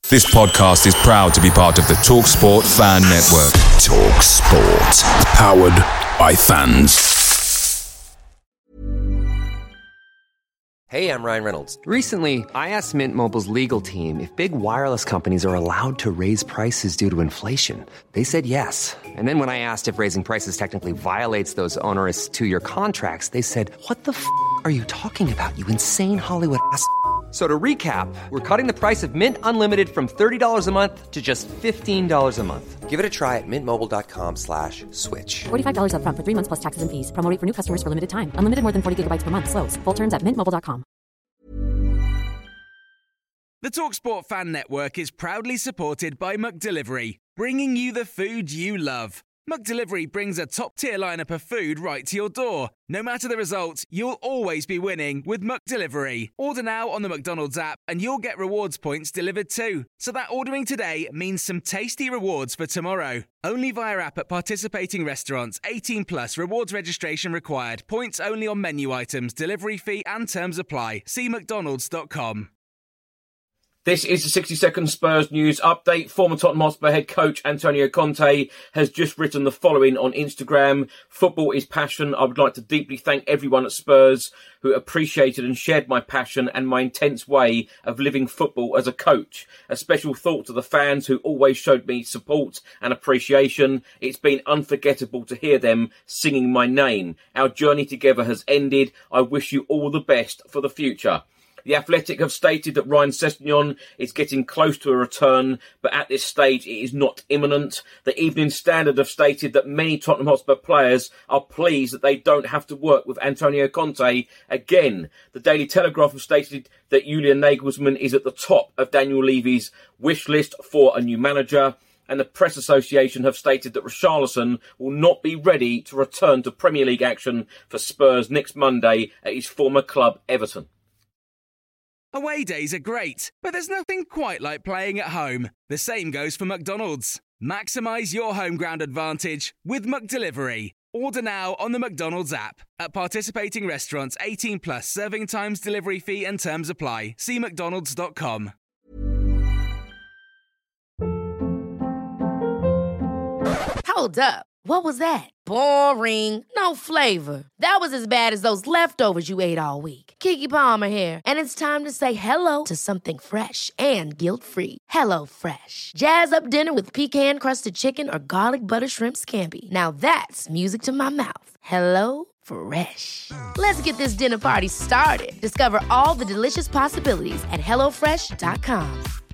This podcast is proud to be part of the TalkSport Fan Network. TalkSport. Powered by fans. Hey, I'm Ryan Reynolds. Recently, I asked Mint Mobile's legal team if big wireless companies are allowed to raise prices due to inflation. They said yes. And then when I asked if raising prices technically violates those onerous two-year contracts, they said, "What the f*** are you talking about, you insane Hollywood ass?" So to recap, we're cutting the price of Mint Unlimited from $30 a month to just $15 a month. Give it a try at mintmobile.com/switch. $45 up front for 3 months plus taxes and fees. Promo rate for new customers for limited time. Unlimited more than 40 gigabytes per month. Slows full terms at mintmobile.com. The TalkSport Fan Network is proudly supported by McDelivery, bringing you the food you love. McDelivery brings a top-tier lineup of food right to your door. No matter the result, you'll always be winning with McDelivery. Order now on the McDonald's app and you'll get rewards points delivered too. So that ordering today means some tasty rewards for tomorrow. Only via app at participating restaurants. 18 plus. Rewards registration required. Points only on menu items. Delivery fee and terms apply. See mcdonalds.com. This is the 60-second Spurs news update. Former Tottenham Hotspur head coach Antonio Conte has just written the following on Instagram. Football is passion. I would like to deeply thank everyone at Spurs who appreciated and shared my passion and my intense way of living football as a coach. A special thought to the fans who always showed me support and appreciation. It's been unforgettable to hear them singing my name. Our journey together has ended. I wish you all the best for the future. The Athletic have stated that Ryan Sessegnon is getting close to a return, but at this stage it is not imminent. The Evening Standard have stated that many Tottenham Hotspur players are pleased that they don't have to work with Antonio Conte again. The Daily Telegraph have stated that Julian Nagelsmann is at the top of Daniel Levy's wish list for a new manager. And the Press Association have stated that Richarlison will not be ready to return to Premier League action for Spurs next Monday at his former club Everton. Away days are great, but there's nothing quite like playing at home. The same goes for McDonald's. Maximise your home ground advantage with McDelivery. Order now on the McDonald's app. At participating restaurants, 18 plus, serving times, delivery fee and terms apply. See mcdonalds.com. Hold up. What was that? Boring. No flavor. That was as bad as those leftovers you ate all week. Keke Palmer here. And it's time to say hello to something fresh and guilt-free. Hello Fresh. Jazz up dinner with pecan-crusted chicken or garlic butter shrimp scampi. Now that's music to my mouth. Hello Fresh. Let's get this dinner party started. Discover all the delicious possibilities at HelloFresh.com.